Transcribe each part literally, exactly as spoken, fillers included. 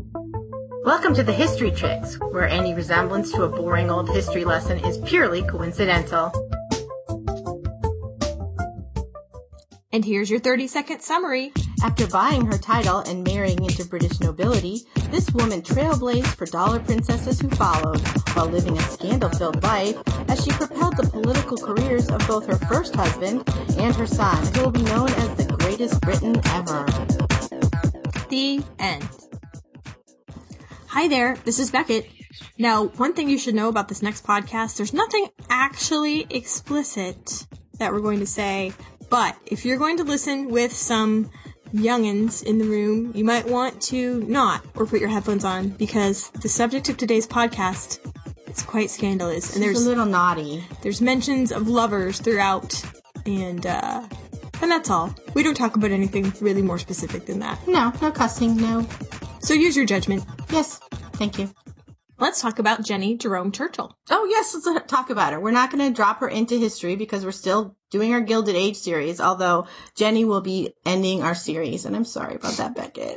Welcome to the History Tricks, where any resemblance to a boring old history lesson is purely coincidental. And here's your thirty-second summary. After buying her title and marrying into British nobility, this woman trailblazed for dollar princesses who followed, while living a scandal-filled life as she propelled the political careers of both her first husband and her son, who will be known as the greatest Briton ever. The end. Hi there, this is Beckett. Now, one thing you should know about this next podcast, there's nothing actually explicit that we're going to say, but if you're going to listen with some youngins in the room, you might want to not, or put your headphones on, because the subject of today's podcast is quite scandalous. And there's a little naughty. There's mentions of lovers throughout, and, uh, and that's all. We don't talk about anything really more specific than that. No, no cussing, no. So use your judgment. Yes, thank you. Let's talk about Jenny Jerome Churchill. Oh, yes, let's talk about her. We're not going to drop her into history because we're still doing our Gilded Age series, although Jenny will be ending our series, and I'm sorry about that, Beckett.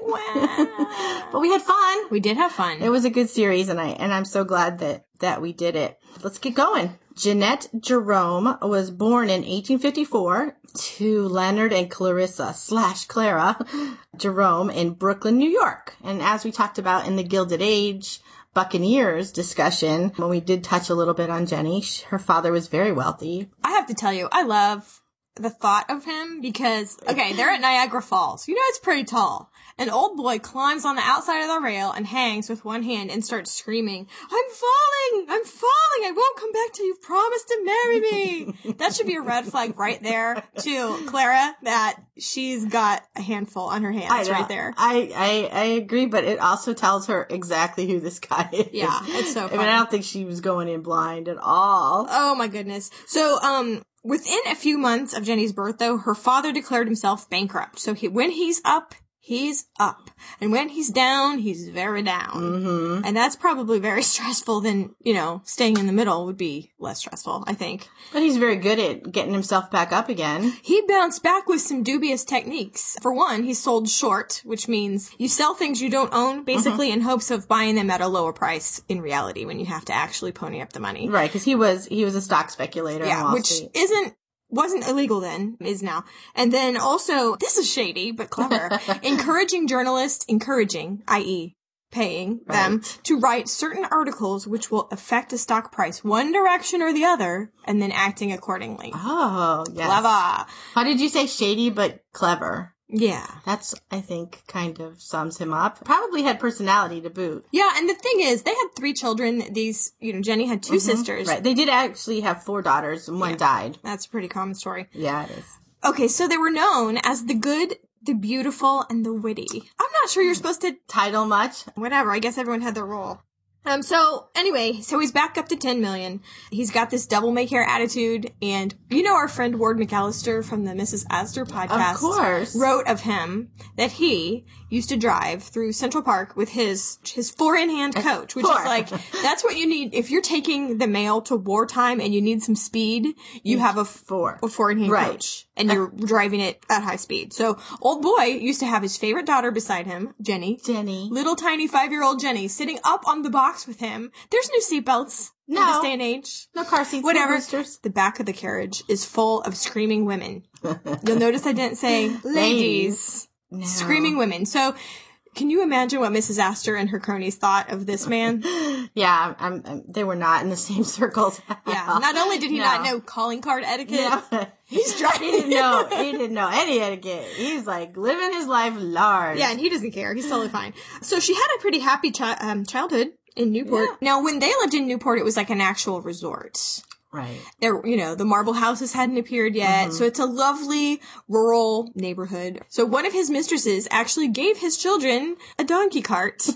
Wow. But we had fun. We did have fun. It was a good series, and, I, and I'm so glad that, that we did it. Let's get going. Jeanette Jerome was born in eighteen fifty-four to Leonard and Clarissa slash Clara Jerome in Brooklyn, New York. And as we talked about in the Gilded Age Buccaneers discussion, when we did touch a little bit on Jenny, her father was very wealthy. I have to tell you, I love the thought of him because, okay, they're at Niagara Falls. You know it's pretty tall. An old boy climbs on the outside of the rail and hangs with one hand and starts screaming, I'm falling! I'm falling! I won't come back till you've promised to marry me! That should be a red flag right there to Clara that she's got a handful on her hands right there. I, I, I agree, but it also tells her exactly who this guy is. Yeah, it's so funny. I mean, I don't think she was going in blind at all. Oh my goodness. So, um, within a few months of Jenny's birth, though, her father declared himself bankrupt. So he, when he's up, he's up. And when he's down, he's very down. Mm-hmm. And that's probably very stressful than, you know, staying in the middle would be less stressful, I think. But he's very good at getting himself back up again. He bounced back with some dubious techniques. For one, he sold short, which means you sell things you don't own, basically, mm-hmm. in hopes of buying them at a lower price in reality when you have to actually pony up the money. Right, because he was, he was a stock speculator. Yeah, on Wall which Street. isn't wasn't illegal then, is now. And then also, this is shady, but clever, encouraging journalists, encouraging, that is paying right. them to write certain articles which will affect a stock price one direction or the other, and then acting accordingly. Oh, yes. Clever. How did you say shady but clever? Yeah. That's, I think, kind of sums him up. Probably had personality to boot. Yeah, and the thing is, they had three children. These, you know, Jenny had two mm-hmm. sisters. Right. They did actually have four daughters, and one yeah. died. That's a pretty common story. Yeah, it is. Okay, so they were known as the good, the beautiful, and the witty. I'm not sure you're supposed to title much. Whatever, I guess everyone had their role. Um, so, anyway, so he's back up to ten million. He's got this devil may care attitude, and you know our friend Ward McAllister from the Missus Astor podcast of course. wrote of him that he used to drive through Central Park with his his four-in-hand coach, which Four. is like, that's what you need. If you're taking the mail to wartime and you need some speed, you have a, four. a four-in-hand right. coach, and you're driving it at high speed. So, old boy used to have his favorite daughter beside him, Jenny. Jenny. Little tiny five-year-old Jenny sitting up on the box with him. There's no seatbelts no. in this day and age. No car seats. Whatever. No boosters. The back of the carriage is full of screaming women. You'll notice I didn't say ladies. ladies. No. Screaming women. So, can you imagine what Missus Astor and her cronies thought of this man? Yeah, I'm, I'm, they were not in the same circles. Yeah. Not only did he no. not know calling card etiquette, no. he's driving. He didn't know. He didn't know any etiquette. He's like living his life large. Yeah, and he doesn't care. He's totally fine. So she had a pretty happy chi- um, childhood in Newport. Yeah. Now, when they lived in Newport, it was like an actual resort. Right. There, you know, the marble houses hadn't appeared yet, mm-hmm. so it's a lovely rural neighborhood. So one of his mistresses actually gave his children a donkey cart.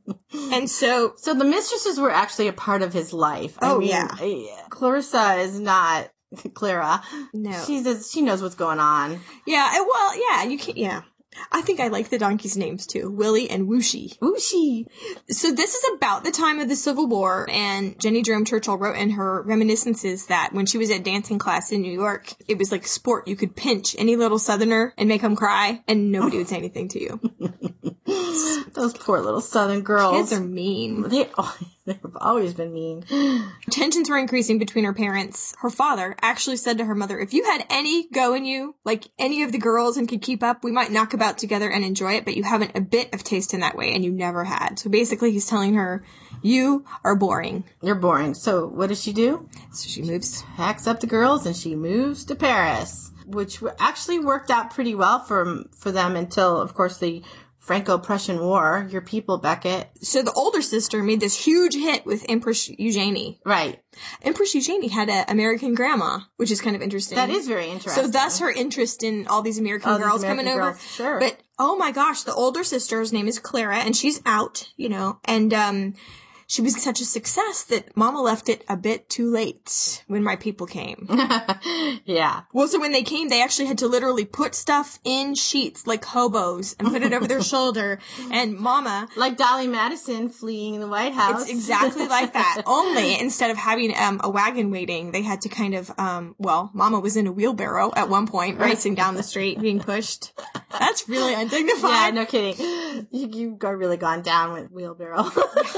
And so... So the mistresses were actually a part of his life. Oh, I mean, yeah. Clarissa is not Clara. No. She's a, she knows what's going on. Yeah, well, yeah, you can't, yeah. I think I like the donkeys' names too. Willie and Wooshie. Wooshie. So this is about the time of the Civil War, and Jenny Jerome Churchill wrote in her reminiscences that when she was at dancing class in New York, it was like sport. You could pinch any little Southerner and make them cry, and nobody would say anything to you. Those poor little Southern girls. Kids are mean. They, oh, they've always been mean. Tensions were increasing between her parents. Her father actually said to her mother, if you had any go in you, like any of the girls, and could keep up, we might knock about together and enjoy it, but you haven't a bit of taste in that way, and you never had. So basically he's telling her, you are boring. You're boring. So what does she do? So she moves. Packs up the girls and she moves to Paris, which actually worked out pretty well for, for them until, of course, the Franco-Prussian War, your people, Beckett. So the older sister made this huge hit with Empress Eugenie. Right. Empress Eugenie had an American grandma, which is kind of interesting. That is very interesting. So thus her interest in all these American all girls these American coming girls. over. Sure. But, oh my gosh, the older sister's name is Clara, and she's out, you know, and, um... she was such a success that Mama left it a bit too late when my people came. Yeah. Well, so when they came, they actually had to literally put stuff in sheets like hobos and put it over their shoulder. And Mama... Like Dolly Madison fleeing the White House. It's exactly like that. Only instead of having um, a wagon waiting, they had to kind of, um, well, Mama was in a wheelbarrow at one point, racing down the street, being pushed. That's really undignified. Yeah, no kidding. You, you've got really gone down with wheelbarrow.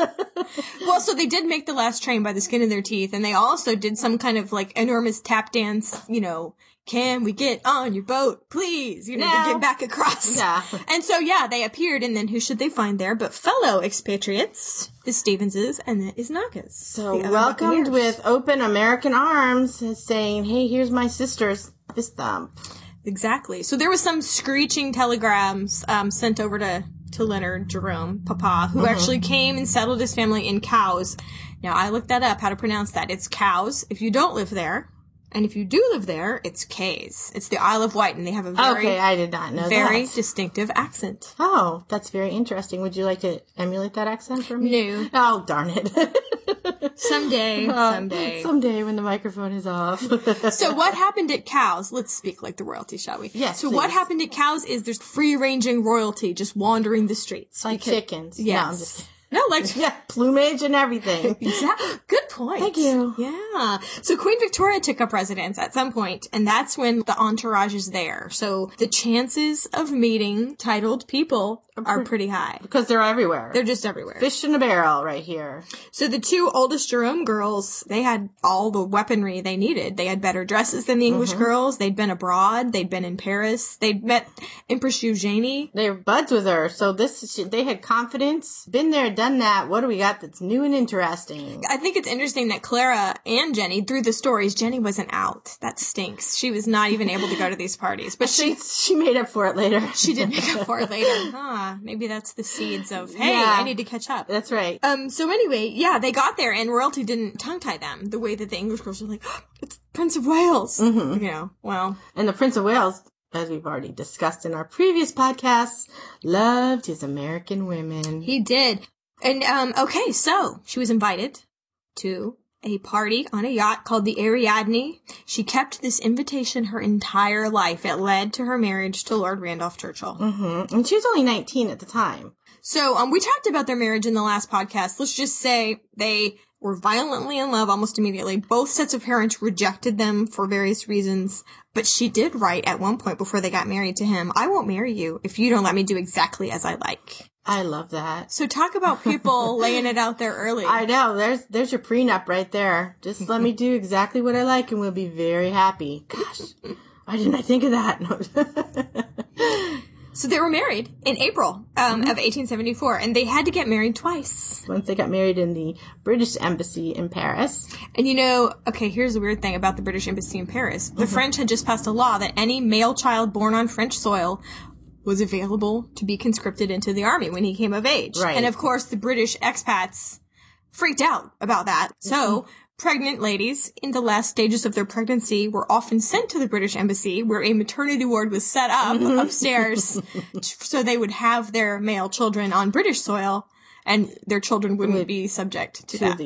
Well, so they did make the last train by the skin of their teeth, and they also did some kind of, like, enormous tap dance, you know, can we get on your boat, please, you know, No. to get back across. Yeah. And so, yeah, they appeared, and then who should they find there but fellow expatriates, the Stevenses and the Isnakas. So the other welcomed Buccaneers. with open American arms, saying, hey, here's my sister's fist thump. Exactly. So there was some screeching telegrams um, sent over to, to Leonard Jerome, Papa, who Mm-hmm. actually came and settled his family in Cowes. Now, I looked that up, how to pronounce that. It's Cowes if you don't live there. And if you do live there, it's Kays. It's the Isle of Wight, and they have a very, Okay, I did not know very that. distinctive accent. Oh, that's very interesting. Would you like to emulate that accent for me? No. Oh, darn it. Someday, Uh, someday. Someday when the microphone is off. So what happened at Cowes? Let's speak like the royalty, shall we? Yes, So please. what happened at Cowes is there's free-ranging royalty just wandering the streets. Like Because- chickens. Yes. No, I'm just No, like... yeah, plumage and everything. Exactly. Good point. Thank you. Yeah. So Queen Victoria took up residence at some point, and that's when the entourage is there. So the chances of meeting titled people are pretty high. Because they're everywhere. They're just everywhere. Fish in a barrel right here. So the two oldest Jerome girls, they had all the weaponry they needed. They had better dresses than the English Mm-hmm. girls. They'd been abroad. They'd been in Paris. They'd met Empress Eugenie. They were buds with her, so this they had confidence. Been there, done that. What do we got that's new and interesting? I think it's interesting that Clara and Jenny, through the stories, Jenny wasn't out. That stinks. She was not even able to go to these parties. But she She, she made up for it later. she did make up for it later. Huh. Maybe that's the seeds of, hey, Yeah. I need to catch up. That's right. Um, so anyway, yeah, they got there and royalty didn't tongue-tie them the way that the English girls were like, oh, it's Prince of Wales. Mm-hmm. You know, well, And the Prince of Wales, as we've already discussed in our previous podcasts, loved his American women. he did. And, um, okay, so she was invited to a party on a yacht called the Ariadne. She kept this invitation her entire life. It led to her marriage to Lord Randolph Churchill. Mm-hmm. And she was only nineteen at the time. So, um, we talked about their marriage in the last podcast. Let's just say they were violently in love almost immediately. Both sets of parents rejected them for various reasons. But she did write at one point before they got married to him, I won't marry you if you don't let me do exactly as I like. I love that. So talk about people laying it out there early. I know. There's there's your prenup right there. Just let me do exactly what I like and we'll be very happy. Gosh, why didn't I think of that? So they were married in April um, of eighteen seventy-four, and they had to get married twice. Once they got married in the British Embassy in Paris. And you know, okay, here's the weird thing about the British Embassy in Paris. The French had just passed a law that any male child born on French soil was available to be conscripted into the army when he came of age. Right. And of course, the British expats freaked out about that. So, pregnant ladies in the last stages of their pregnancy were often sent to the British Embassy, where a maternity ward was set up upstairs so they would have their male children on British soil, and their children wouldn't Would- be subject to, To that. the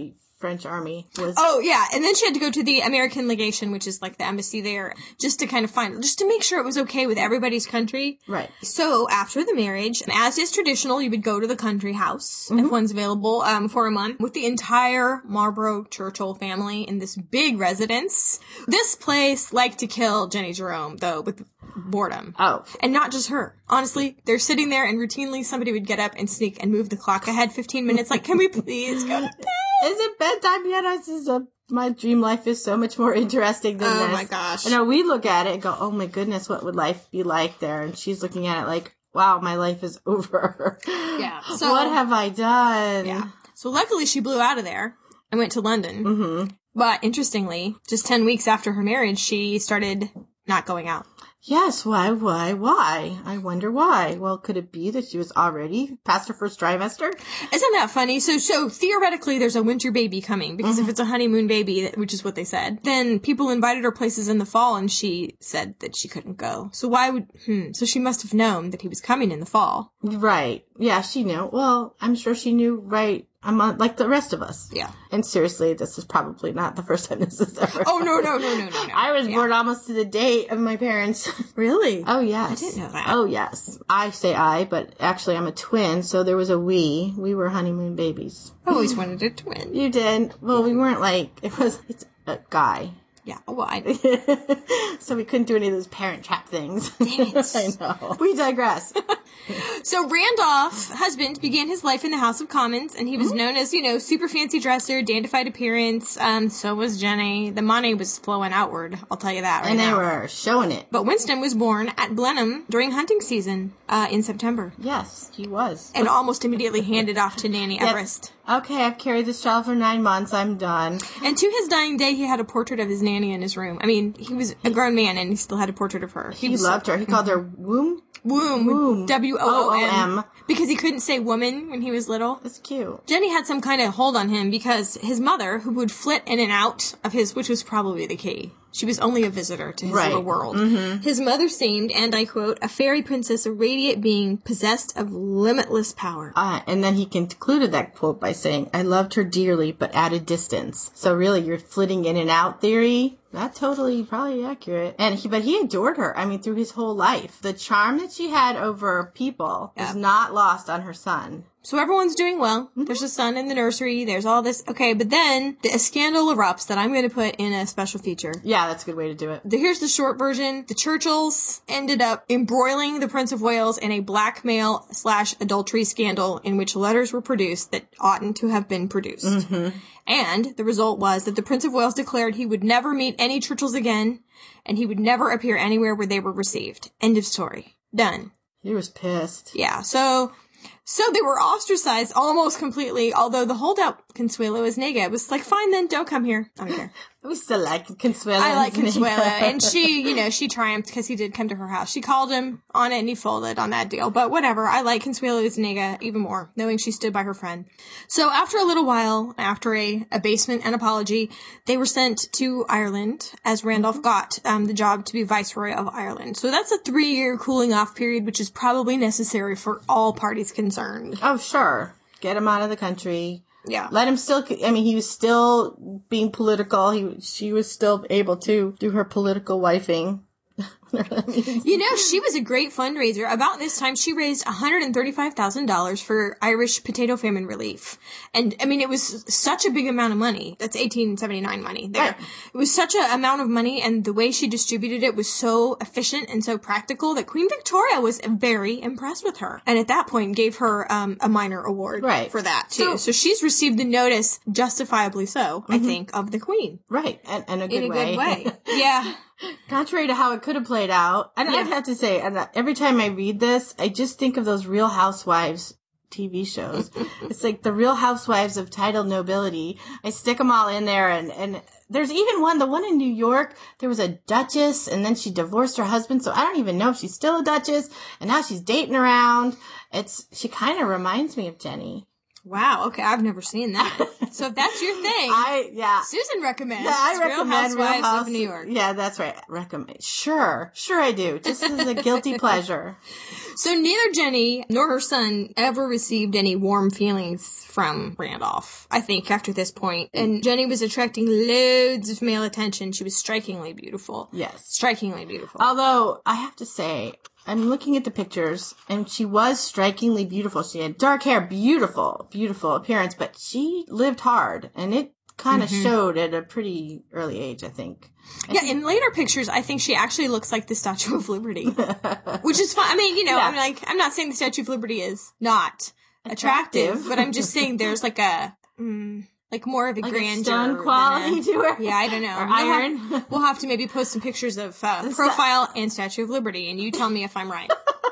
French army was. Oh, yeah. And then she had to go to the American legation, which is like the embassy there, just to kind of find, just to make sure it was okay with everybody's country. Right. So after the marriage, as is traditional, you would go to the country house, mm-hmm. if one's available, um, for a month with the entire Marlborough Churchill family in this big residence. This place liked to kill Jenny Jerome, though, with boredom. Oh. And not just her. Honestly, they're sitting there and routinely somebody would get up and sneak and move the clock ahead fifteen minutes. Like, can we please go to bed? Is it bedtime yet? I just, uh, my dream life is so much more interesting than oh this. Oh my gosh. You know, we look at it and go, oh my goodness, what would life be like there? And she's looking at it like, wow, my life is over. Yeah. So, what have I done? Yeah. So luckily she blew out of there and went to London. Mm-hmm. But interestingly, just ten weeks after her marriage, she started not going out. Yes, why, why, why? I wonder why. Well, could it be that she was already past her first trimester? Isn't that funny? So, so theoretically, there's a winter baby coming, because mm-hmm. if it's a honeymoon baby, which is what they said, then people invited her places in the fall, and she said that she couldn't go. So why would, hmm, so she must have known that he was coming in the fall. Right. Yeah, she knew. Well, I'm sure she knew right a month, like the rest of us. Yeah. And seriously, this is probably not the first time this has ever Oh, no, no, no, no, no, no. I was yeah. born almost to the date of my parents. Really? Oh, yes. I didn't know that. Oh, yes. I say I, but actually I'm a twin, so there was a we. We were honeymoon babies. I always wanted a twin. You did. Well, we weren't like, it was, it's a guy. Yeah, well, I So we couldn't do any of those parent trap things. Damn it. I know. We digress. So Randolph, husband, began his life in the House of Commons, and he was mm-hmm. known as, you know, super fancy dresser, dandified appearance. Um, so was Jenny. The money was flowing outward, I'll tell you that right And they now. were showing it. But Winston was born at Blenheim during hunting season uh, in September. Yes, he was. And almost immediately handed off to Nanny Yep. Everest. Okay, I've carried this child for nine months. I'm done. And to his dying day, he had a portrait of his nanny in his room. I mean, he was a grown man, and he still had a portrait of her. He, he loved her. He called her Womb. Womb. Womb. W O O M. M. Because he couldn't say woman when he was little. That's cute. Jenny had some kind of hold on him because his mother, who would flit in and out of his, which was probably the key. She was only a visitor to his right. little world. Mm-hmm. His mother seemed, and I quote, a fairy princess, a radiant being possessed of limitless power. Uh, and then he concluded that quote by saying, I loved her dearly, but at a distance. So really, your flitting in and out theory, not totally probably accurate. And he, but he adored her. I mean, through his whole life. The charm that she had over people yep. is not lost on her son. So everyone's doing well. Mm-hmm. There's a son in the nursery. There's all this. Okay, but then the, a scandal erupts that I'm going to put in a special feature. Yeah, that's a good way to do it. The, here's the short version. The Churchills ended up embroiling the Prince of Wales in a blackmail slash adultery scandal in which letters were produced that oughtn't to have been produced. Mm-hmm. And the result was that the Prince of Wales declared he would never meet any Churchills again, and he would never appear anywhere where they were received. End of story. Done. He was pissed. Yeah, so... So they were ostracized almost completely, although the holdout Consuelo Isnega was like, fine then, don't come here. I don't care. We still like Consuelo. I like Consuelo. And she, you know, she triumphed because he did come to her house. She called him on it and he folded on that deal. But whatever. I like Consuelo Isnega even more, knowing she stood by her friend. So after a little while, after a abasement and apology, they were sent to Ireland as Randolph mm-hmm. got um, the job to be Viceroy of Ireland. So that's a three-year cooling off period, which is probably necessary for all parties concerned. Oh, sure. Get him out of the country. Yeah. Let him still, I mean, he was still being political. He, she was still able to do her political wifing. You know, she was a great fundraiser. About this time, she raised one hundred thirty-five thousand dollars for Irish potato famine relief. And, I mean, it was such a big amount of money. That's eighteen seventy-nine money there. Right. It was such an amount of money, and the way she distributed it was so efficient and so practical that Queen Victoria was very impressed with her. And at that point, gave her um, a minor award right. for that, too. So, So, so she's received the notice, justifiably so, mm-hmm. I think, of the Queen. Right. And, and a good In a way. good way. Yeah. Contrary to how it could have played out. And Yeah. I have to say, and every time I read this, I just think of those Real Housewives T V shows. It's like the Real Housewives of titled nobility. I stick them all in there, and, and there's even one, the one in New York, there was a duchess, and then she divorced her husband, so I don't even know if she's still a duchess, and now she's dating around. It's, she kind of reminds me of Jenny. Wow. Okay. I've never seen that. So if that's your thing, I, yeah. Susan recommends. Yeah, I Real recommend Real Housewives House of New York. Yeah, that's right. Recommend. Sure. Sure I do. Just as a guilty pleasure. So neither Jenny nor her son ever received any warm feelings from Randolph, I think, after this point. And Jenny was attracting loads of male attention. She was strikingly beautiful. Yes. Strikingly beautiful. Although, I have to say, I'm looking at the pictures, and she was strikingly beautiful. She had dark hair, beautiful, beautiful appearance, but she lived hard, and it kind of mm-hmm. showed at a pretty early age, I think. I yeah, think- in later pictures, I think she actually looks like the Statue of Liberty, which is fine. I mean, you know, yeah. I'm like, I'm not saying the Statue of Liberty is not attractive, attractive but I'm just saying there's like a, mm, like more of a like grandeur. A stone quality a, to her. Yeah, I don't know. Or we'll iron. Have, we'll have to maybe post some pictures of uh, profile and Statue of Liberty, and you tell me if I'm right.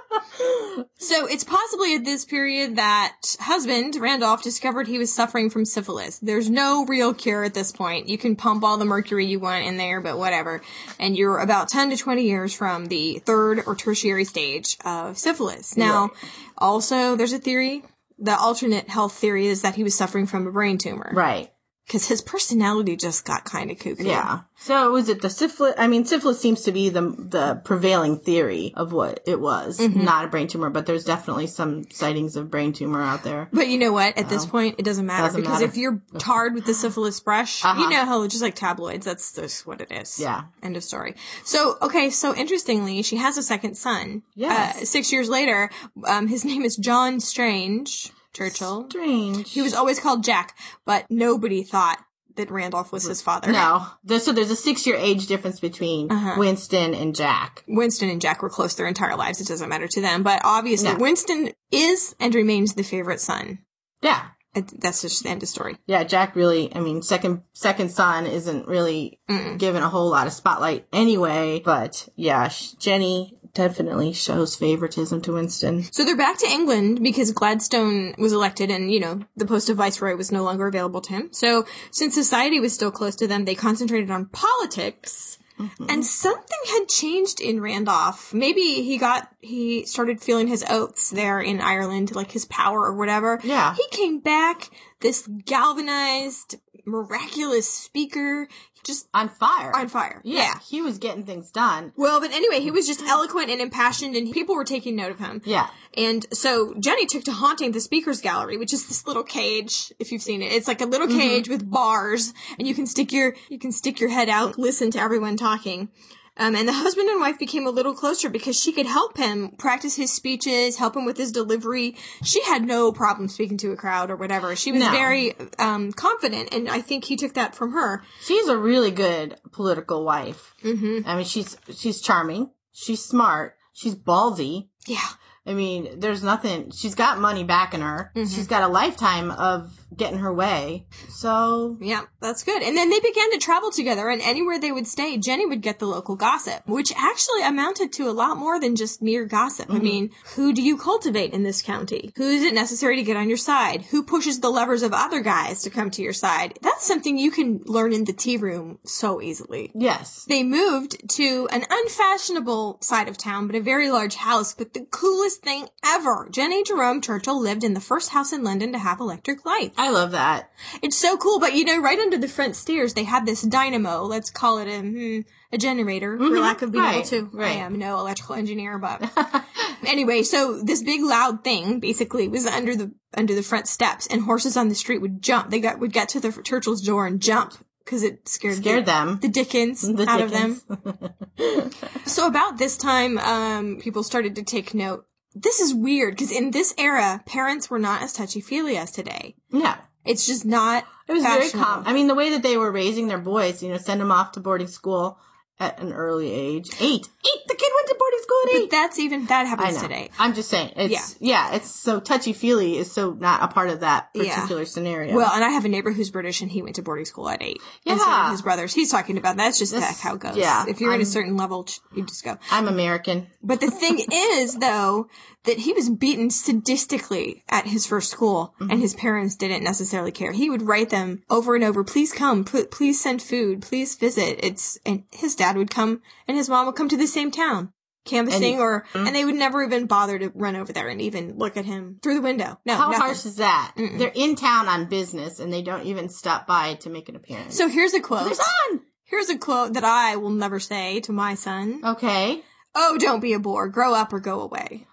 So it's possibly at this period that husband, Randolph, discovered he was suffering from syphilis. There's no real cure at this point. You can pump all the mercury you want in there, but whatever. And you're about ten to twenty years from the third or tertiary stage of syphilis. Now, right. also, there's a theory. The alternate health theory is that he was suffering from a brain tumor. Right. Because his personality just got kind of kooky. Yeah. So was it the syphilis? I mean, syphilis seems to be the the prevailing theory of what it was. Mm-hmm. Not a brain tumor, but there's definitely some sightings of brain tumor out there. But you know what? At this point, it doesn't matter. Doesn't because matter. if you're tarred with the syphilis brush, uh-huh. you know how just like tabloids, that's just what it is. Yeah. End of story. So, okay, so interestingly, she has a second son. Yes. Uh, six years later, um, his name is John Strange Churchill. Strange. He was always called Jack, but nobody thought that Randolph was his father. No. There's, so there's a six-year age difference between uh-huh. Winston and Jack. Winston and Jack were close their entire lives. It doesn't matter to them. But obviously, no. Winston is and remains the favorite son. Yeah. It, that's just the end of story. Yeah, Jack really, I mean, second second son isn't really Mm-mm. given a whole lot of spotlight anyway. But yeah, Jenny definitely shows favoritism to Winston. So they're back to England because Gladstone was elected and, you know, the post of viceroy was no longer available to him. So since society was still close to them, they concentrated on politics. Mm-hmm. And something had changed in Randolph. Maybe he got, he started feeling his oats there in Ireland, like his power or whatever. Yeah. He came back, this galvanized, miraculous speaker, just on fire. On fire. Yeah, yeah. He was getting things done. Well, but anyway, he was just eloquent and impassioned and people were taking note of him. Yeah. And so Jenny took to haunting the speaker's gallery, which is this little cage, if you've seen it. It's like a little cage mm-hmm. with bars and you can stick your, you can stick your head out, listen to everyone talking. Um, and the husband and wife became a little closer because she could help him practice his speeches, help him with his delivery. She had no problem speaking to a crowd or whatever. She was no. very um, confident, and I think he took that from her. She's a really good political wife. Mm-hmm. I mean, she's she's charming. She's smart. She's ballsy. Yeah. I mean, there's nothing. She's got money backing her. Mm-hmm. She's got a lifetime of getting her way. So yeah, that's good. And then they began to travel together, and anywhere they would stay, Jenny would get the local gossip, which actually amounted to a lot more than just mere gossip. Mm-hmm. I mean, who do you cultivate in this county? Who is it necessary to get on your side? Who pushes the levers of other guys to come to your side? That's something you can learn in the tea room so easily. Yes. They moved to an unfashionable side of town, but a very large house, but the coolest thing ever. Jenny Jerome Churchill lived in the first house in London to have electric lights. I love that. It's so cool, but you know, right under the front stairs, they had this dynamo. Let's call it a, hmm, a generator, for mm-hmm. lack of being right. able to. Right. I am no electrical engineer, but anyway, so this big loud thing basically was under the under the front steps, and horses on the street would jump. They got would get to the Churchill's door and jump. Because it scared, scared the, them. The Dickens the out Dickens. of them. So about this time, um, people started to take note. This is weird, because in this era, parents were not as touchy-feely as today. No. It's just not It was very common. I mean, the way that they were raising their boys, you know, send them off to boarding school at an early age. Eight. Eight! The kid went to boarding school at eight! But that's even, that happens I know. today. I'm just saying. It's, yeah. yeah, it's so touchy-feely is so not a part of that particular yeah. scenario. Well, and I have a neighbor who's British, and he went to boarding school at eight. Yeah. And so did his brothers. He's talking about that. That's just That's, how it goes. Yeah. If you're I'm, at a certain level, you just go. I'm American. But the thing is, though, that he was beaten sadistically at his first school, mm-hmm. and his parents didn't necessarily care. He would write them over and over, please come, p- please send food, please visit. It's, and his dad would come, and his mom would come to the same town. canvassing, And- or and they would never even bother to run over there and even look at him through the window. No, How nothing. harsh is that? They're in town on business, and they don't even stop by to make an appearance. So here's a quote. There's on! Here's a quote that I will never say to my son. Okay. Oh, don't be a bore. Grow up or go away.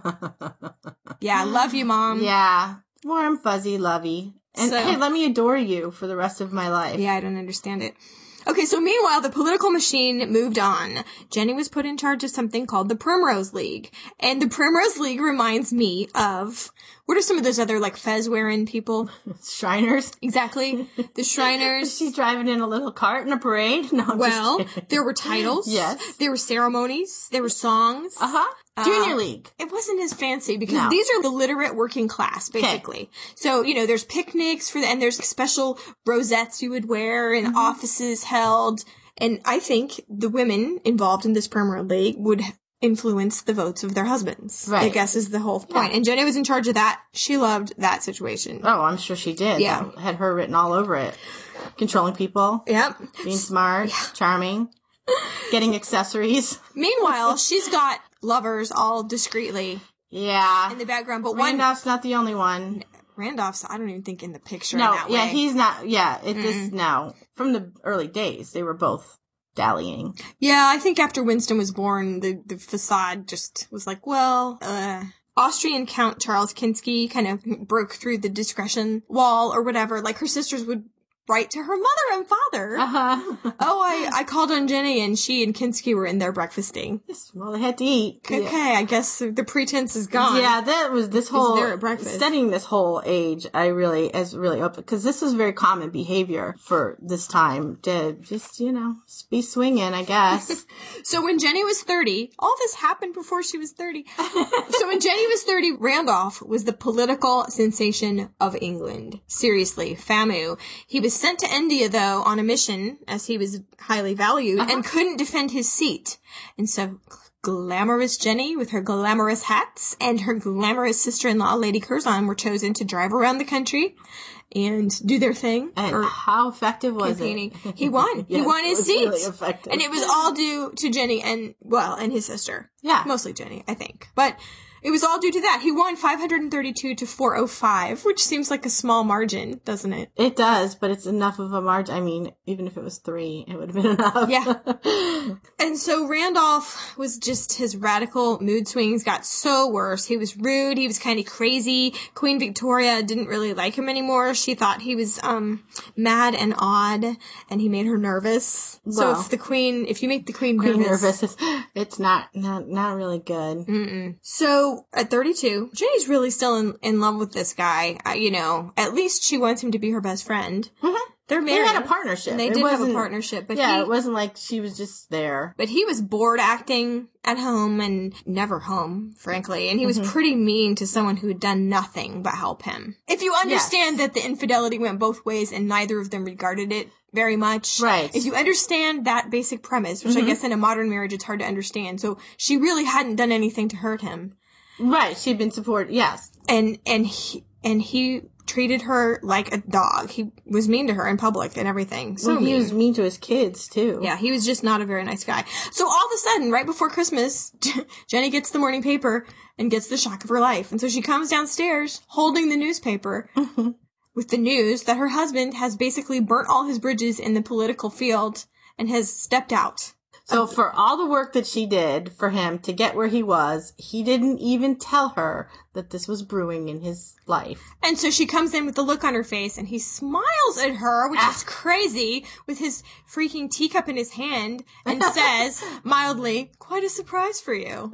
Yeah, love you, Mom. Yeah. Warm, fuzzy, lovey. And So- hey, let me adore you for the rest of my life. Yeah, I don't understand it. Okay, so meanwhile, the political machine moved on. Jenny was put in charge of something called the Primrose League. And the Primrose League reminds me of, what are some of those other, like, fez-wearing people? Shriners. Exactly. The Shriners. She's driving in a little cart in a parade. No, I'm Well, just kidding. there were titles. Yes. There were ceremonies. There were songs. Uh-huh. Junior League. It wasn't as fancy because No. these are the literate working class, basically. So, you know, there's picnics for the, and there's special rosettes you would wear and Mm-hmm. offices held. And I think the women involved in this Primrose League would influence the votes of their husbands. I Right. guess is the whole point. Yeah. And Jenny was in charge of that. She loved that situation. Oh, I'm sure she did. Yeah. That had her written all over it. Controlling people. Yep. Being smart. Charming. Getting accessories. Meanwhile, she's got lovers all discreetly Yeah. in the background, but one Randolph's not the only one. Randolph's, I don't even think in the picture No, in that yeah, way. he's not. Yeah, it just no. From the early days, they were both dallying. Yeah, I think after Winston was born, the, the facade just was like, well, uh... Austrian Count Charles Kinsky kind of broke through the discretion wall or whatever. Like, her sisters would write to her mother and father. Uh-huh. Oh, I, I called on Jenny and she and Kinsky were in there breakfasting. Well, they had to eat. Okay, I guess the pretense is gone. Yeah, that was this whole there at breakfast. studying this whole age. I really is really open because this was very common behavior for this time to just you know be swinging. I guess. So when Jenny was thirty, all this happened before she was thirty. So when Jenny was thirty, Randolph was the political sensation of England. Seriously, FAMU. He was sent to India, though, on a mission, as he was highly valued, Uh-huh. and couldn't defend his seat. And so glamorous Jenny, with her glamorous hats, and her glamorous sister-in-law, Lady Curzon, were chosen to drive around the country and do their thing. And or how effective was campaigning. it? He won. he Yes, won it his was seat. really effective. And it was all due to Jenny and, well, and his sister. Yeah. Mostly Jenny, I think. But it was all due to that. He won five hundred thirty-two to four oh five, which seems like a small margin, doesn't it? It does, but it's enough of a margin. I mean, even if it was three, it would have been enough. Yeah. And so Randolph was just, his radical mood swings got so worse. He was rude. He was kind of crazy. Queen Victoria didn't really like him anymore. She thought he was, um, mad and odd, and he made her nervous. So Well. if the queen, if you make the queen, Being nervous. nervous, it's, it's not, not, not really good. Mm-mm. So at thirty-two, Jenny's really still in, in love with this guy. Uh, you know, at least she wants him to be her best friend. Mm-hmm. They're They married. had a partnership. And they It did have a wasn't- partnership, but yeah, he, it wasn't like she was just there. but he was bored acting at home and never home, frankly. And he Mm-hmm. was pretty mean to someone who had done nothing but help him. If you understand that the infidelity went both ways and neither of them regarded it very much. Right. If you understand that basic premise, which I guess in a modern marriage it's hard to understand. So she really hadn't done anything to hurt him. Right, she'd been supported, yes. And, and he, and he treated her like a dog. He was mean to her in public and everything. So Well, he mean. was mean to his kids, too. Yeah, he was just not a very nice guy. So all of a sudden, right before Christmas, Jenny gets the morning paper and gets the shock of her life. And so she comes downstairs holding the newspaper with the news that her husband has basically burnt all his bridges in the political field and has stepped out. So for all the work that she did for him to get where he was, he didn't even tell her that this was brewing in his life. And so she comes in with the look on her face and he smiles at her, which is crazy, with his freaking teacup in his hand and says, mildly, quite a surprise for you.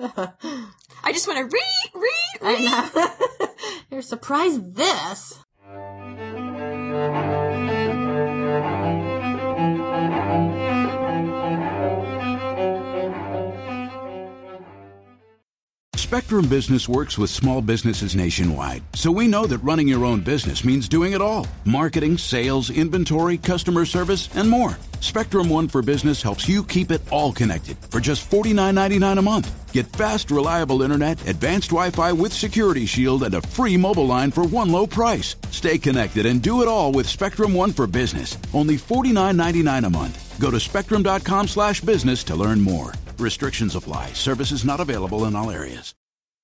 I just want to read, read, read. I know. You're surprised this. Spectrum Business works with small businesses nationwide, so we know that running your own business means doing it all. Marketing, sales, inventory, customer service, and more. Spectrum One for Business helps you keep it all connected for just forty-nine ninety-nine a month. Get fast, reliable internet, advanced Wi-Fi with Security Shield, and a free mobile line for one low price. Stay connected and do it all with Spectrum One for Business. Only forty-nine ninety-nine a month. Go to spectrum dot com slash business to learn more. Restrictions apply. Services not available in all areas.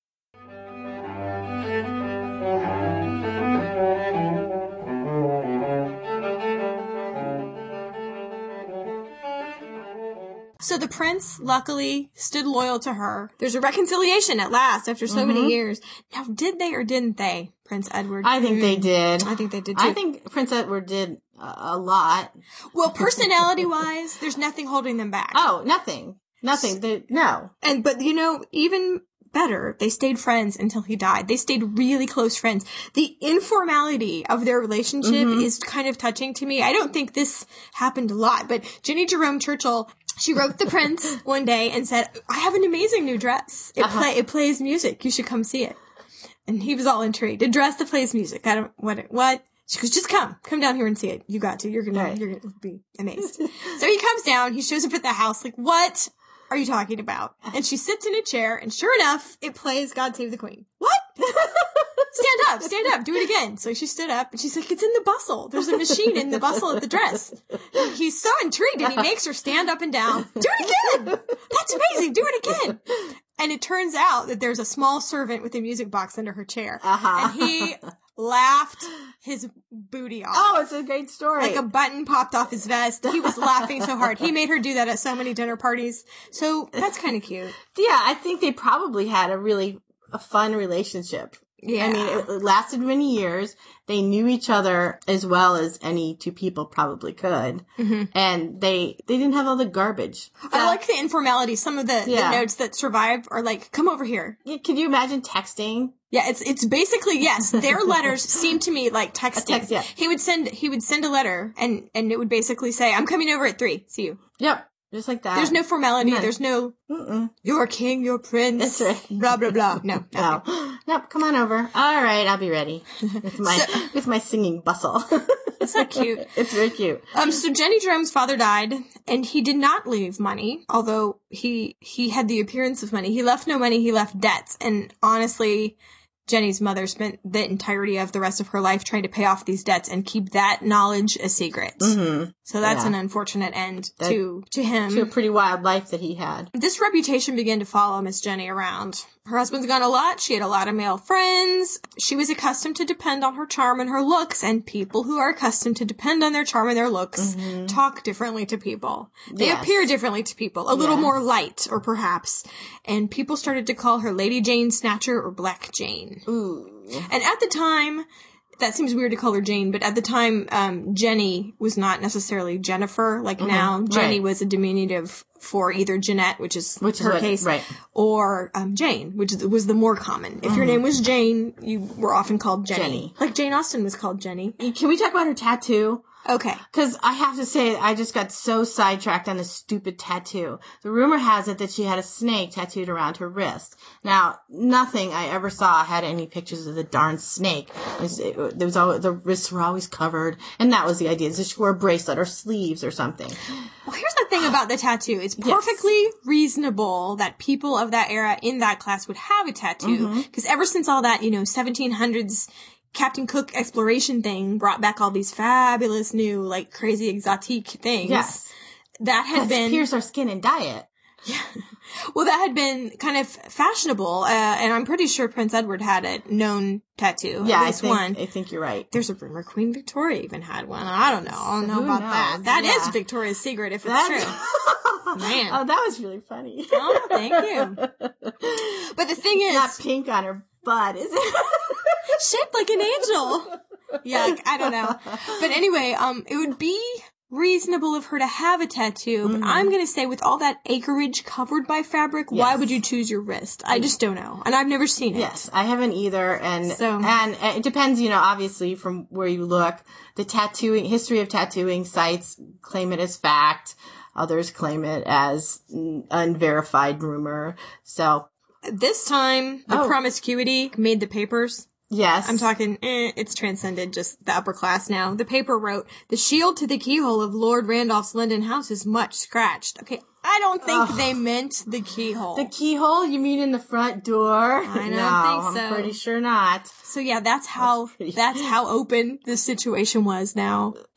So the prince, luckily, stood loyal to her. There's a reconciliation at last after so mm-hmm. many years. Now, did they or didn't they, Prince Edward? I think mm. they did. I think they did, too. I think Prince Edward did uh, a lot. Well, personality-wise, there's nothing holding them back. Oh, nothing. Nothing. They, no. And But, you know, even better, they stayed friends until he died. They stayed really close friends. The informality of their relationship mm-hmm. is kind of touching to me. I don't think this happened a lot, but Jenny Jerome Churchill... She wrote the prince one day and said, I have an amazing new dress. It, uh-huh. play, it plays music. You should come see it. And he was all intrigued. A dress that plays music. I don't, what, what? She goes, just come. Come down here and see it. You got to. You're gonna, right. you're gonna be amazed. So he comes down. He shows up at the house like, what are you talking about? And she sits in a chair and sure enough, it plays God Save the Queen. What? Stand up, stand up, do it again. So she stood up and she's like, it's in the bustle. There's a machine in the bustle of the dress. And he's so intrigued and he makes her stand up and down. Do it again. That's amazing. Do it again. And it turns out that there's a small servant with a music box under her chair. Uh-huh. And he laughed his booty off. Oh, it's a great story. Like a button popped off his vest. He was laughing so hard. He made her do that at so many dinner parties. So that's kind of cute. Yeah, I think they probably had a really a fun relationship. Yeah. I mean, it lasted many years. They knew each other as well as any two people probably could. Mm-hmm. And they, they didn't have all the garbage. I like the informality. Some of the, yeah. the notes that survive are like, come over here. Yeah, can you imagine texting? Yeah, it's, it's basically, yes, their letters seem to me like texting. A text, yeah. He would send, he would send a letter and, and it would basically say, I'm coming over at three. See you. Yep. Just like that. There's no formality. None. There's no, Mm-mm. you're king, you're prince. That's right. Blah, blah, blah. No. No. Nope, come on over. All right, I'll be ready. With my, so, with my singing bustle. It's so cute. It's very cute. Um, so Jenny Jerome's father died, and he did not leave money, although he, he had the appearance of money. He left no money, he left debts, and honestly, Jenny's mother spent the entirety of the rest of her life trying to pay off these debts and keep that knowledge a secret. Mm-hmm. So that's yeah. an unfortunate end that, to to him. To a pretty wild life that he had. This reputation began to follow Miss Jenny around. Her husband's gone a lot. She had a lot of male friends. She was accustomed to depend on her charm and her looks, and people who are accustomed to depend on their charm and their looks mm-hmm. talk differently to people. They yes. appear differently to people, a little yes. more light, or perhaps. And people started to call her Lady Jane Snatcher or Black Jane. Ooh. And at the time, that seems weird to call her Jane, but at the time, um, Jenny was not necessarily Jennifer. Like mm-hmm. now, Jenny right. was a diminutive for either Jeanette, which is which her is what, case, right. or um, Jane, which was the more common. If mm-hmm. your name was Jane, you were often called Jenny. Jenny. Like Jane Austen was called Jenny. Can we talk about her tattoo? Okay. Because I have to say, I just got so sidetracked on this stupid tattoo. The rumor has it that she had a snake tattooed around her wrist. Now, nothing I ever saw had any pictures of the darn snake. It was, it, there was always, the wrists were always covered, and that was the idea. So she wore a bracelet or sleeves or something. Well, here's the thing about the tattoo. It's perfectly yes. reasonable that people of that era in that class would have a tattoo. Because mm-hmm. ever since all that, you know, seventeen hundreds Captain Cook exploration thing brought back all these fabulous new, like, crazy exotique things. Yes. That had Let's been... pierce our skin and dye it. Yeah. Well, that had been kind of fashionable, uh, and I'm pretty sure Prince Edward had a known tattoo. Yeah, at least I think, one. I think you're right. There's a rumor Queen Victoria even had one. I don't know. I don't know Who about knows? that. That yeah. is Victoria's Secret if it's That's... true. Man. Oh, that was really funny. Oh, thank you. But the thing is... Not pink on her butt, is it? Shaped like an angel. Yuck, I don't know. But anyway, um, it would be reasonable of her to have a tattoo, but mm-hmm. I'm gonna say with all that acreage covered by fabric, yes. why would you choose your wrist? I just don't know. And I've never seen it. Yes, I haven't either. And, so, and it depends, you know, obviously from where you look. The tattooing, history of tattooing sites claim it as fact. Others claim it as unverified rumor. So. This time, the oh. promiscuity made the papers. Yes. I'm talking, eh, it's transcended just the upper class now. The paper wrote, the shield to the keyhole of Lord Randolph's London house is much scratched. Okay, I don't think Ugh. they meant the keyhole. The keyhole? You mean in the front door? I don't no, think so. I'm pretty sure not. So yeah, that's how, that's, that's how open the situation was now.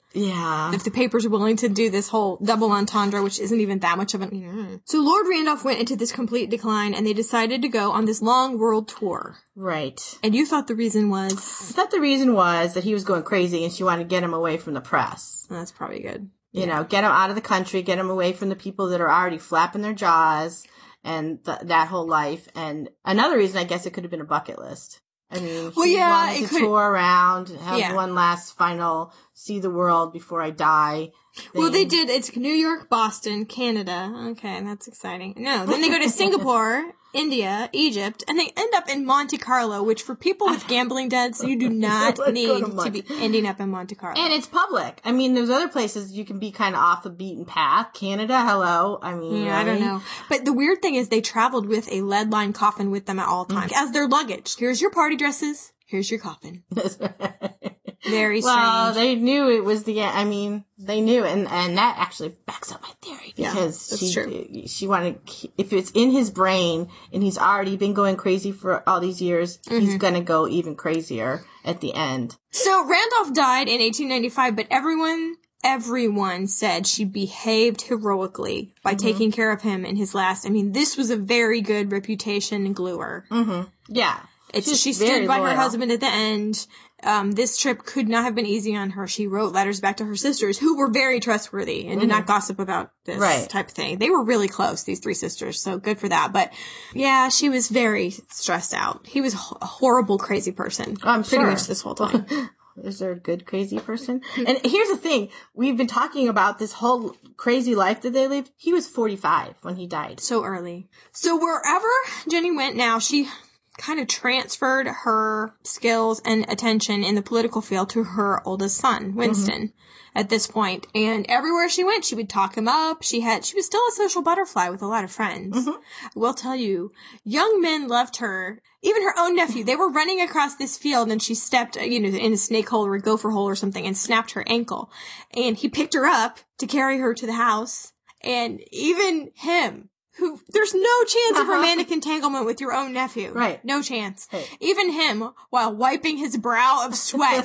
Yeah. If the papers are willing to do this whole double entendre, which isn't even that much of an... Mm. So Lord Randolph went into this complete decline, and they decided to go on this long world tour. Right. And you thought the reason was... I thought the reason was that he was going crazy, and she wanted to get him away from the press. That's probably good. You yeah. know, get him out of the country, get him away from the people that are already flapping their jaws, and th- that whole life. And another reason, I guess, it could have been a bucket list. I mean, well, he yeah, wanted it to could... tour around, have yeah. one last final see the world before I die thing. Well, they did. It's New York, Boston, Canada. Okay, that's exciting. No, then they go to Singapore, India, Egypt, and they end up in Monte Carlo, which for people with gambling debts, you do not need to, to be ending up in Monte Carlo. And it's public. I mean, there's other places you can be kind of off the beaten path. Canada, hello. I mean, yeah, really? I don't know. But the weird thing is they traveled with a lead-lined coffin with them at all times mm-hmm. as their luggage. Here's your party dresses. Here's your coffin. Very strange. Well, they knew it was the, I mean, they knew, and, and that actually backs up my theory. Because yeah, she, true. she wanted, if it's in his brain, and he's already been going crazy for all these years, mm-hmm. he's gonna go even crazier at the end. So, Randolph died in eighteen ninety-five, but everyone, everyone said she behaved heroically by mm-hmm. taking care of him in his last, I mean, this was a very good reputation and gluer. Mm-hmm. Yeah. It's, she stood by loyal. her husband at the end. Um, this trip could not have been easy on her. She wrote letters back to her sisters, who were very trustworthy and mm-hmm. did not gossip about this right. type of thing. They were really close, these three sisters, so good for that. But, yeah, she was very stressed out. He was a horrible, crazy person. I'm pretty sure. much this whole time. Is there a good, crazy person? And here's the thing. We've been talking about this whole crazy life that they lived. He was forty-five when he died. So early. So wherever Jenny went now, she kind of transferred her skills and attention in the political field to her oldest son, Winston, mm-hmm. at this point. And everywhere she went, she would talk him up. She had, she was still a social butterfly with a lot of friends. Mm-hmm. I will tell you, young men loved her. Even her own nephew, they were running across this field and she stepped, you know, in a snake hole or a gopher hole or something and snapped her ankle. And he picked her up to carry her to the house. And even him, who, there's no chance of romantic entanglement with your own nephew. Right. No chance. Hey. Even him, while wiping his brow of sweat,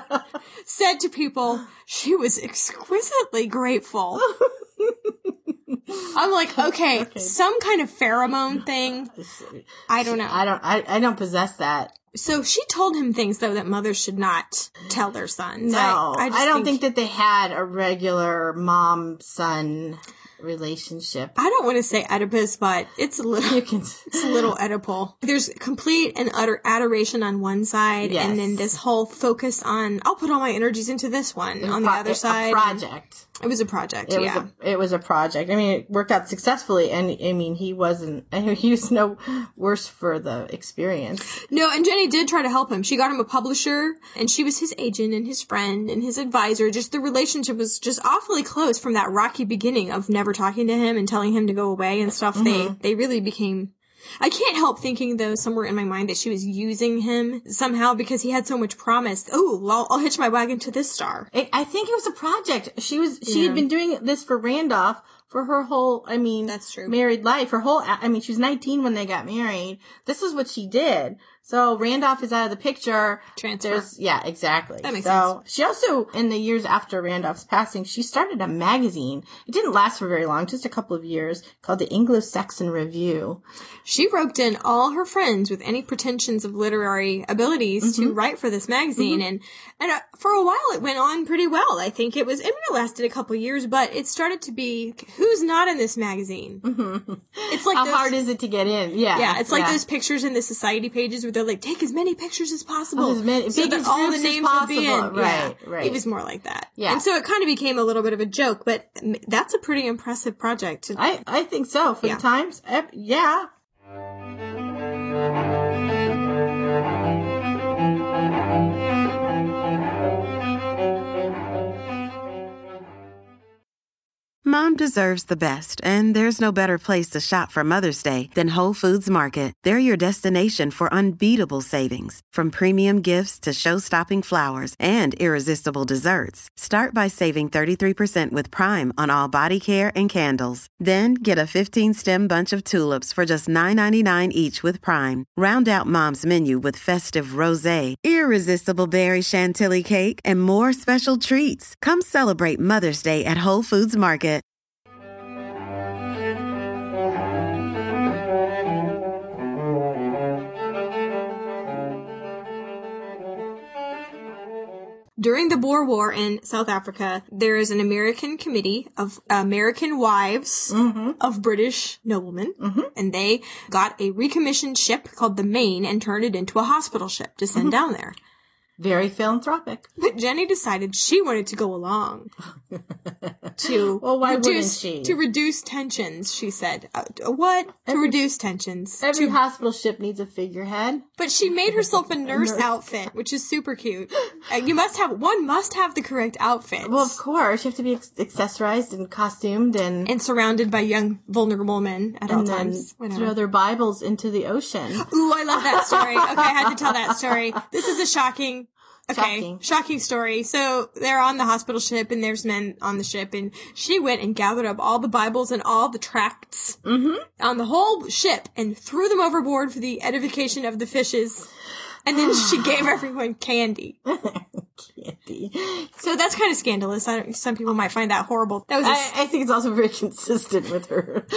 said to people she was exquisitely grateful. I'm like, okay, okay, some kind of pheromone thing. I don't know. I don't, I, I don't possess that. So she told him things, though, that mothers should not tell their sons. No, I, I, I don't think, think that they had a regular mom-son relationship. I don't want to say Oedipus, but it's a little, you can, it's a little Oedipal. There's complete and utter adoration on one side, yes. and then this whole focus on, I'll put all my energies into this one on pro- the other side. A project. It was a project, it yeah. Was a, it was a project. I mean, it worked out successfully, and I mean, he wasn't, he was no worse for the experience. No, and Jenny did try to help him. She got him a publisher, and she was his agent and his friend and his advisor. Just the relationship was just awfully close from that rocky beginning of never talking to him and telling him to go away and stuff. Mm-hmm. They, they really became... I can't help thinking, though, somewhere in my mind that she was using him somehow because he had so much promise. Oh, I'll, I'll hitch my wagon to this star. I, I think it was a project. She was, she yeah. had been doing this for Randolph for her whole, I mean, that's true. Married life. Her whole, I mean, she was nineteen when they got married. This is what she did. So Randolph is out of the picture. Transfer. There's, yeah, exactly. That makes so sense. She also, in the years after Randolph's passing, she started a magazine. It didn't last for very long, just a couple of years, called the Anglo-Saxon Review. She roped in all her friends with any pretensions of literary abilities mm-hmm. to write for this magazine. Mm-hmm. And, and uh, for a while it went on pretty well. I think it was, I mean, it lasted a couple of years, but it started to be, who's not in this magazine? Mm-hmm. It's like How those, hard is it to get in? Yeah. Yeah, it's like yeah. those pictures in the society pages where they're like, take as many pictures as possible. Oh, as many, so that all the names would be in. Right, yeah. right. It was more like that. Yeah. And so it kind of became a little bit of a joke, but that's a pretty impressive project. I, I think so. For yeah. the times, yeah. Mom deserves the best, and there's no better place to shop for Mother's Day than Whole Foods Market. They're your destination for unbeatable savings, from premium gifts to show-stopping flowers and irresistible desserts. Start by saving thirty-three percent with Prime on all body care and candles. Then get a fifteen-stem bunch of tulips for just nine ninety-nine each with Prime. Round out Mom's menu with festive rosé, irresistible berry chantilly cake, and more special treats. Come celebrate Mother's Day at Whole Foods Market. During the Boer War in South Africa, there is an American committee of American wives mm-hmm. of British noblemen, mm-hmm. and they got a recommissioned ship called the Maine and turned it into a hospital ship to send mm-hmm. down there. Very philanthropic. But Jenny decided she wanted to go along to well, why reduce wouldn't she? To reduce tensions, she said. Uh, what? Every, to reduce tensions. Every to, hospital ship needs a figurehead. But she made herself a nurse, a nurse. outfit, which is super cute. Uh, you must have, one must have the correct outfit. Well, of course. You have to be ex- accessorized and costumed and... And surrounded by young, vulnerable men at all and times. And throw their Bibles into the ocean. Ooh, I love that story. Okay, I had to tell that story. This is a shocking... Okay, shocking. shocking story. So they're on the hospital ship and there's men on the ship and she went and gathered up all the Bibles and all the tracts mm-hmm. on the whole ship and threw them overboard for the edification of the fishes. And then she gave everyone candy. Candy. So that's kind of scandalous. I don't, some people might find that horrible. That was. A, I, I think it's also very consistent with her.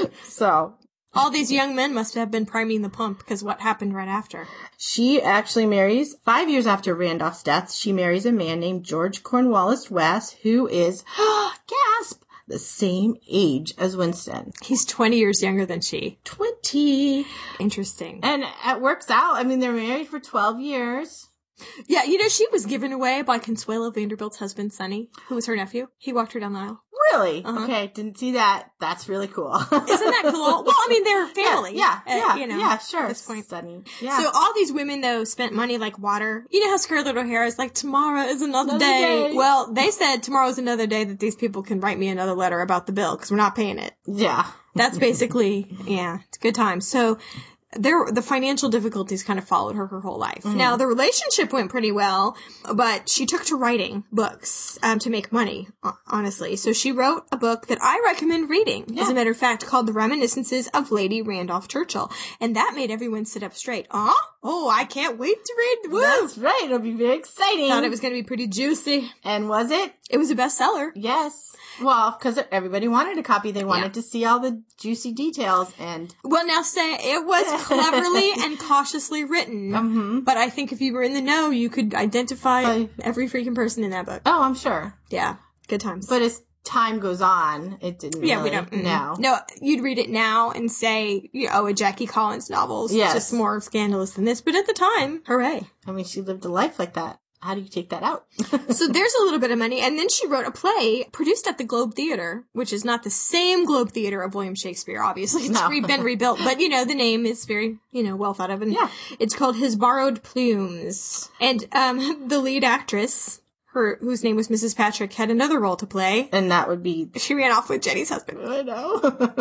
So. All these young men must have been priming the pump because what happened right after? She actually marries, five years after Randolph's death, she marries a man named George Cornwallis West, who is, gasp, the same age as Winston. He's twenty years younger than she. twenty. Interesting. And it works out. I mean, they're married for twelve years. Yeah, you know, she was given away by Consuelo Vanderbilt's husband, Sonny, who was her nephew. He walked her down the aisle. Really? Uh-huh. Okay, didn't see that. That's really cool. Isn't that cool? Well, I mean, they're family. Yeah, yeah, uh, yeah, you know, yeah, sure. At this point. Sunny. Yeah. So all these women, though, spent money like water. You know how Scarlett O'Hara is like, tomorrow is another, another day. day. Well, they said tomorrow is another day that these people can write me another letter about the bill because we're not paying it. Yeah. That's basically, yeah, it's a good time. So there, the financial difficulties kind of followed her her whole life. Mm. Now, the relationship went pretty well, but she took to writing books um, to make money, honestly. So she wrote a book that I recommend reading, yeah. as a matter of fact, called The Reminiscences of Lady Randolph Churchill. And that made everyone sit up straight. Huh? Oh, I can't wait to read. Woo! That's right. It'll be very exciting. Thought it was going to be pretty juicy. And was it? It was a bestseller. Yes. Well, because everybody wanted a copy. They wanted yeah. to see all the juicy details. And well, now say it was cleverly and cautiously written. Mm-hmm. But I think if you were in the know, you could identify uh, every freaking person in that book. Oh, I'm sure. Yeah. Good times. But as time goes on, it didn't yeah, really, we don't mm-hmm. know. No, you'd read it now and say, you know, a Jackie Collins novel is yes. just more scandalous than this. But at the time, hooray. I mean, she lived a life like that. How do you take that out? So there's a little bit of money. And then she wrote a play produced at the Globe Theater, which is not the same Globe Theater of William Shakespeare, obviously. It's no. re- been rebuilt. But, you know, the name is very, you know, well thought of. And yeah. it's called His Borrowed Plumes. And um, the lead actress, her whose name was Missus Patrick, had another role to play. And that would be... She ran off with Jenny's husband. I know.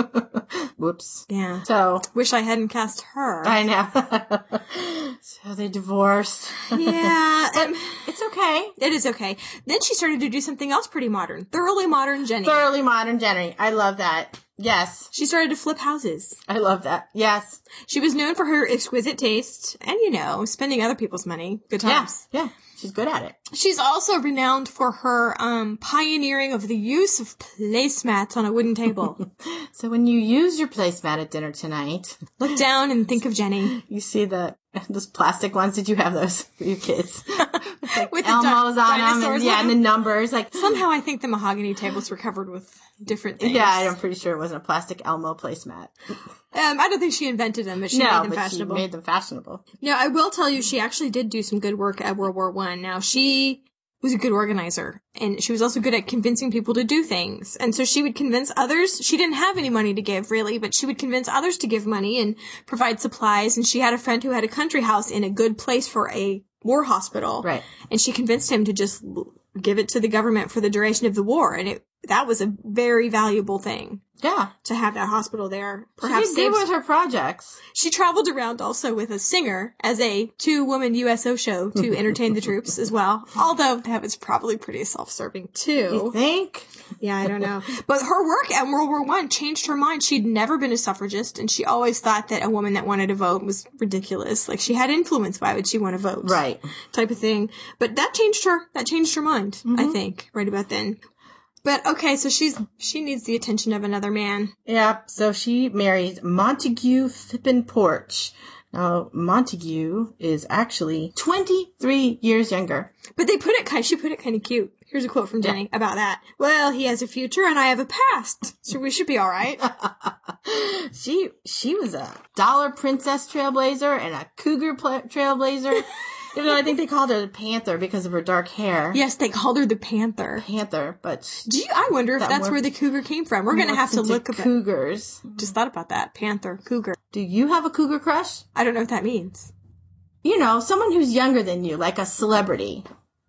Whoops. Yeah. So... Wish I hadn't cast her. I know. So they divorced. Yeah. But it's okay. It is okay. Then she started to do something else pretty modern. Thoroughly modern Jenny. Thoroughly modern Jenny. I love that. Yes. She started to flip houses. I love that. Yes. She was known for her exquisite taste and, you know, spending other people's money. Good times. Yeah. Yeah. She's good at it. She's also renowned for her um pioneering of the use of placemats on a wooden table. So when you use your placemat at dinner tonight, look down and think of Jenny. You see the those plastic ones. Did you have those for your kids? With, like with Elmos the on them, and, yeah, and the numbers. Like somehow, I think the mahogany tables were covered with different things. Yeah, I'm pretty sure it wasn't a plastic Elmo placemat. Um, I don't think she invented them, but she no, made them but fashionable. She made them fashionable. No, I will tell you, she actually did do some good work at World War One. Now, she was a good organizer, and she was also good at convincing people to do things. And so she would convince others. She didn't have any money to give, really, but she would convince others to give money and provide supplies. And she had a friend who had a country house in a good place for a war hospital. Right. And she convinced him to just give it to the government for the duration of the war. And it that was a very valuable thing. Yeah. To have that hospital there. Perhaps she did good with her projects. She traveled around also with a singer as a two-woman U S O show to entertain the troops as well. Although that was probably pretty self-serving too. You think? Yeah, I don't know. But her work at World War One changed her mind. She'd never been a suffragist, and she always thought that a woman that wanted to vote was ridiculous. Like, she had influence. Why would she want to vote? Right. Type of thing. But that changed her. That changed her mind, mm-hmm. I think, right about then. But, okay, so she's she needs the attention of another man. Yeah, so she marries Montague Phippen Porch. Now, Montague is actually twenty-three years younger. But they put it kind she put it kind of cute. Here's a quote from Jenny yeah. about that. Well, he has a future and I have a past, so we should be all right. she she was a dollar princess trailblazer and a cougar pla- trailblazer. Even though I think they called her the Panther because of her dark hair. Yes, they called her the Panther. Panther, but... Do you, I wonder if that that's where the cougar came from. We're going to have to look at cougars. Just thought about that. Panther, cougar. Do you have a cougar crush? I don't know what that means. You know, someone who's younger than you, like a celebrity.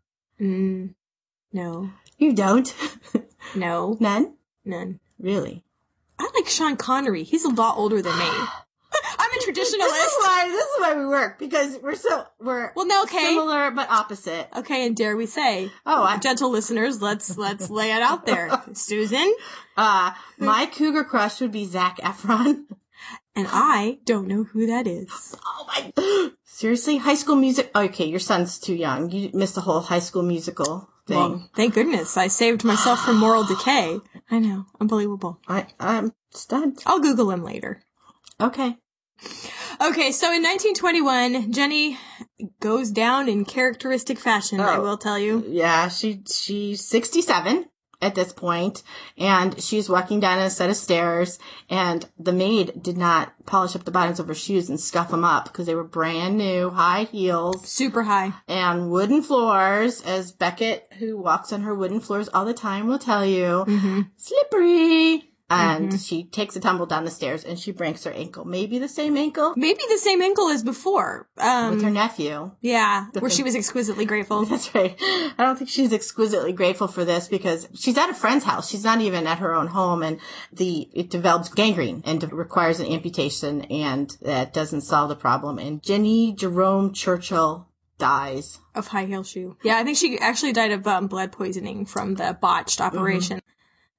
Mm, no. You don't? No. None? None. Really? I like Sean Connery. He's a lot older than me. I'm a traditionalist. This is why this is why we work, because we're so we're well, no, okay. similar but opposite. Okay, and dare we say, oh, I, gentle listeners, let's let's lay it out there. Susan, uh, my cougar crush would be Zac Efron, and I don't know who that is. Oh my! Seriously, High School Music. Okay, your son's too young. You missed the whole High School Musical thing. Well, thank goodness I saved myself from moral decay. I know, unbelievable. I I'm stunned. I'll Google him later. Okay. Okay, so in nineteen twenty-one, Jenny goes down in characteristic fashion, oh, I will tell you. Yeah, she she's sixty-seven at this point, and she's walking down a set of stairs, and the maid did not polish up the bottoms of her shoes and scuff them up because they were brand new, high heels. Super high. And wooden floors, as Beckett, who walks on her wooden floors all the time, will tell you. Mm-hmm. Slippery. And mm-hmm. she takes a tumble down the stairs and she breaks her ankle. Maybe the same ankle? Maybe the same ankle as before. Um, With her nephew. Yeah, where she was exquisitely grateful. That's right. I don't think she's exquisitely grateful for this because she's at a friend's house. She's not even at her own home, and the it develops gangrene and requires an amputation, and that doesn't solve the problem. And Jenny Jerome Churchill dies. Of high heel shoe. Yeah, I think she actually died of um, blood poisoning from the botched operation. Mm-hmm.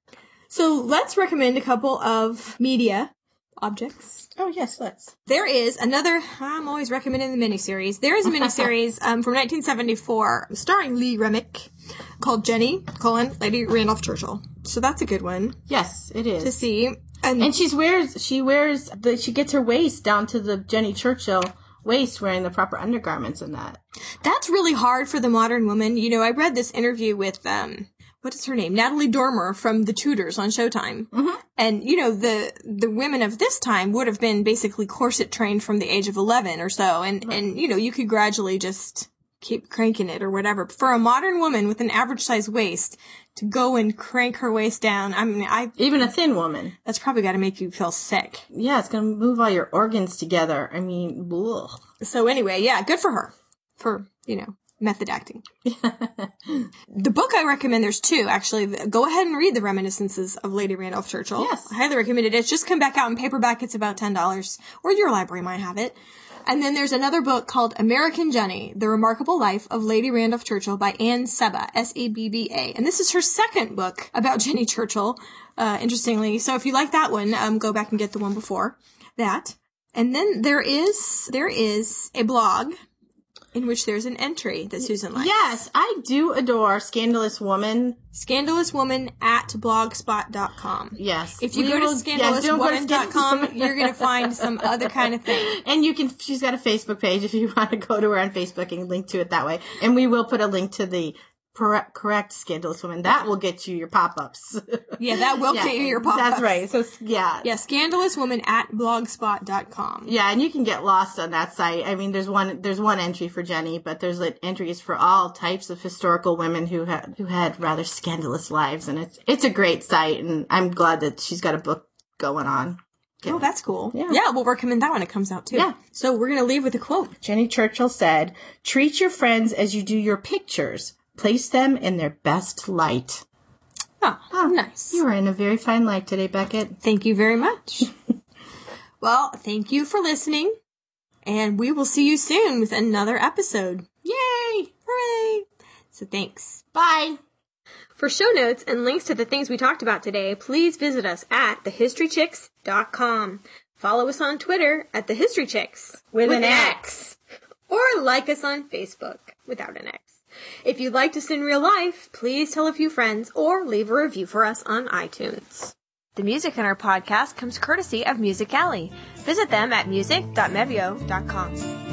So let's recommend a couple of media objects. Oh, yes, let's. There is another, I'm always recommending the miniseries. There is a miniseries um, from nineteen seventy-four starring Lee Remick called Jenny, colon, Lady Randolph Churchill. So that's a good one. Yes, it is. To see. And, and she wears, she wears, the, she gets her waist down to the Jenny Churchill waist wearing the proper undergarments and that. That's really hard for the modern woman. You know, I read this interview with, um, what is her name? Natalie Dormer from The Tudors on Showtime. Mm-hmm. And, you know, the the women of this time would have been basically corset trained from the age of eleven or so. And, right. and you know, you could gradually just keep cranking it or whatever. But for a modern woman with an average size waist to go and crank her waist down, I mean, I... Even a thin woman. That's probably got to make you feel sick. Yeah, it's going to move all your organs together. I mean, ugh. So anyway, yeah, good for her. For, you know, method acting. The book I recommend, there's two, actually. Go ahead and read The Reminiscences of Lady Randolph Churchill. Yes. I highly recommend it. It's just come back out in paperback. It's about ten dollars. Or your library might have it. And then there's another book called American Jenny, The Remarkable Life of Lady Randolph Churchill by Anne Sebba, S E B B A. And this is her second book about Jenny Churchill, uh, interestingly. So if you like that one, um, go back and get the one before that. And then there is, there is a blog in which there's an entry that Susan likes. Yes, I do adore Scandalous Woman. Scandalous Woman at blogspot dot com. Yes. If you we go will, to scandalous woman dot com, yes, you're going to find some other kind of thing. And you can, she's got a Facebook page if you want to go to her on Facebook and link to it that way. And we will put a link to the correct, correct Scandalous Woman. That will get you your pop-ups. Yeah, that will yeah, get you your pop-ups. That's right. So, yeah. Yeah, scandalous woman at blogspot dot com. Yeah, and you can get lost on that site. I mean, there's one, there's one entry for Jenny, but there's like entries for all types of historical women who had, who had rather scandalous lives. And it's, it's a great site, and I'm glad that she's got a book going on. Oh, that's cool. Yeah. Yeah, we'll recommend that when it comes out, too. Yeah. So we're going to leave with a quote. Jenny Churchill said, "Treat your friends as you do your pictures. Place them in their best light." Oh, Oh, nice. You were in a very fine light today, Beckett. Thank you very much. Well, thank you for listening, and we will see you soon with another episode. Yay! Hooray! So thanks. Bye. For show notes and links to the things we talked about today, please visit us at the history chicks dot com. Follow us on Twitter at TheHistoryChicks With an X. Or like us on Facebook without an X. If you'd like us in real life, please tell a few friends or leave a review for us on iTunes. The music in our podcast comes courtesy of Music Alley. Visit them at music dot mevio dot com.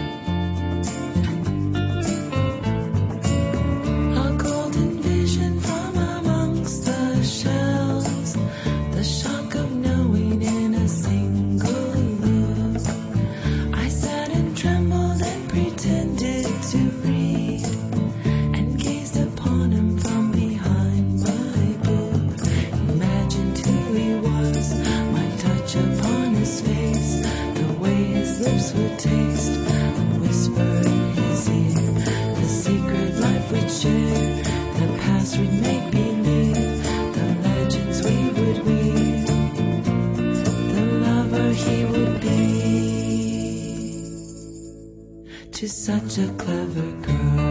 A golden vision from amongst the shells, the shock of knowing in a single look. I sat and trembled and pretended to read, and gazed upon him from behind my book. Imagined who he was, my touch upon his face, the way his lips would taste, a whisper in his ear, the secret life we'd share, the past we'd make believe, the legends we would weave, the lover he would be to such a clever girl.